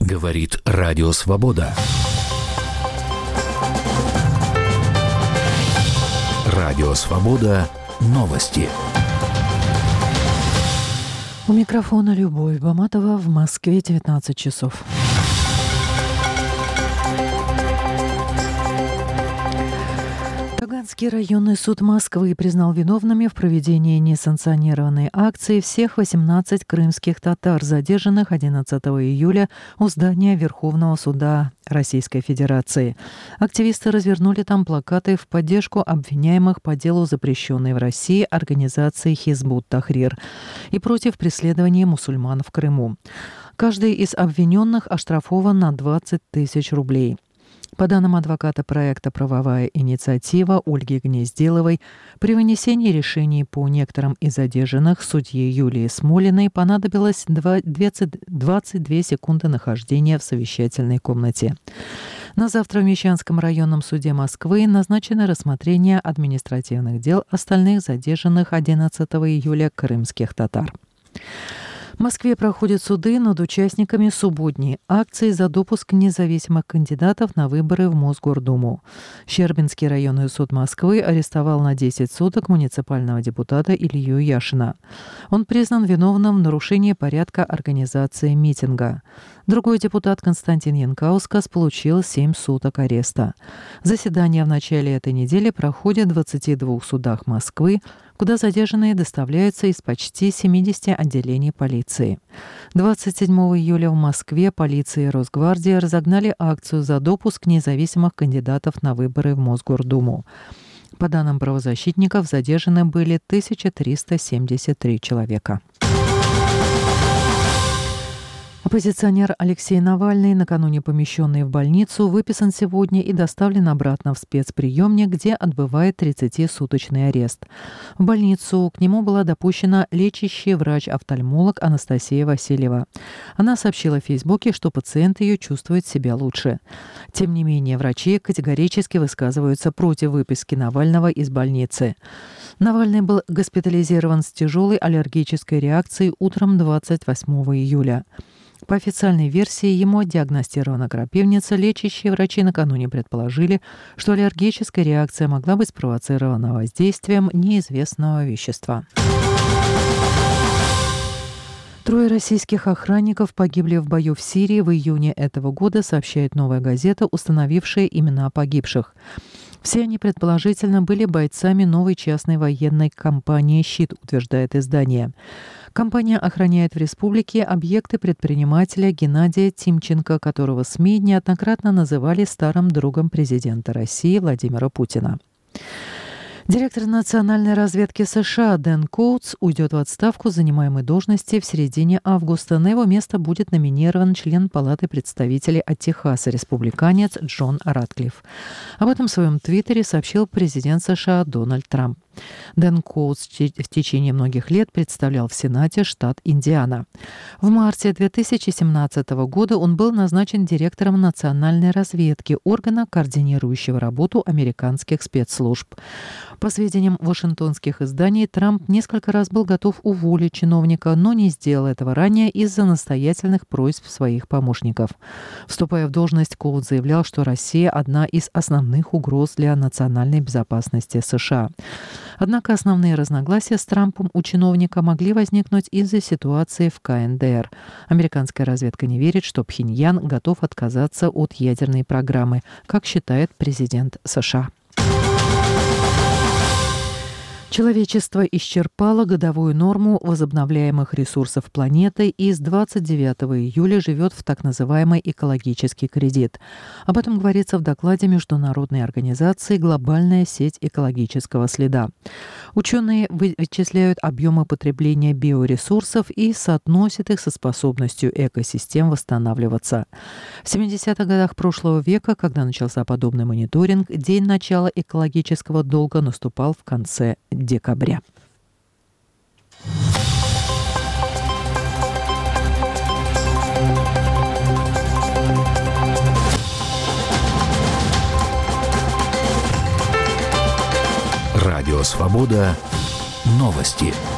Говорит Радио Свобода. Радио Свобода. Новости. У микрофона Любовь Баматова. В Москве 19 часов. Таганский районный суд Москвы признал виновными в проведении несанкционированной акции всех 18 крымских татар, задержанных 11 июля у здания Верховного суда Российской Федерации. Активисты развернули там плакаты в поддержку обвиняемых по делу запрещенной в России организации Хизбут-Тахрир и против преследования мусульман в Крыму. Каждый из обвиненных оштрафован на 20 тысяч рублей. По данным адвоката проекта «Правовая инициатива» Ольги Гнезделовой, при вынесении решений по некоторым из задержанных судье Юлии Смолиной понадобилось 22 секунды нахождения в совещательной комнате. На завтра в Мещанском районном суде Москвы назначено рассмотрение административных дел остальных задержанных 11 июля крымских татар. В Москве проходят суды над участниками субботней акции за допуск независимых кандидатов на выборы в Мосгордуму. Щербинский районный суд Москвы арестовал на 10 суток муниципального депутата Илью Яшина. Он признан виновным в нарушении порядка организации митинга. Другой депутат Константин Янкаускас получил 7 суток ареста. Заседания в начале этой недели проходят в 22 судах Москвы, куда задержанные доставляются из почти 70 отделений полиции. 27 июля в Москве полиция и Росгвардия разогнали акцию за допуск независимых кандидатов на выборы в Мосгордуму. По данным правозащитников, задержаны были 1373 человека. Оппозиционер Алексей Навальный, накануне помещенный в больницу, выписан сегодня и доставлен обратно в спецприемник, где отбывает 30-суточный арест. В больницу к нему была допущена лечащий врач-офтальмолог Анастасия Васильева. Она сообщила в Фейсбуке, что пациент ее чувствует себя лучше. Тем не менее, врачи категорически высказываются против выписки Навального из больницы. Навальный был госпитализирован с тяжелой аллергической реакцией утром 28 июля. По официальной версии, ему диагностирована крапивница. Лечащие врачи накануне предположили, что аллергическая реакция могла быть спровоцирована воздействием неизвестного вещества. 3 российских охранников погибли в бою в Сирии в июне этого года, сообщает «Новая газета», установившая имена погибших. Все они, предположительно, были бойцами новой частной военной компании «Щит», утверждает издание. Компания охраняет в республике объекты предпринимателя Геннадия Тимченко, которого СМИ неоднократно называли старым другом президента России Владимира Путина. Директор национальной разведки США Дэн Коутс уйдет в отставку с занимаемой должности в середине августа. На его место будет номинирован член Палаты представителей от Техаса, республиканец Джон Ратклифф. Об этом в своем твиттере сообщил президент США Дональд Трамп. Дэн Коутс в течение многих лет представлял в Сенате штат Индиана. В марте 2017 года он был назначен директором национальной разведки, органа, координирующего работу американских спецслужб. По сведениям вашингтонских изданий, Трамп несколько раз был готов уволить чиновника, но не сделал этого ранее из-за настоятельных просьб своих помощников. Вступая в должность, Коутс заявлял, что Россия – одна из основных угроз для национальной безопасности США. Однако основные разногласия с Трампом у чиновника могли возникнуть из-за ситуации в КНДР. Американская разведка не верит, что Пхеньян готов отказаться от ядерной программы, как считает президент США. Человечество исчерпало годовую норму возобновляемых ресурсов планеты и с 29 июля живет в так называемый экологический кредит. Об этом говорится в докладе международной организации «Глобальная сеть экологического следа». Ученые вычисляют объемы потребления биоресурсов и соотносят их со способностью экосистем восстанавливаться. В 70-х годах прошлого века, когда начался подобный мониторинг, день начала экологического долга наступал в конце декабря. Радио Свобода. Новости.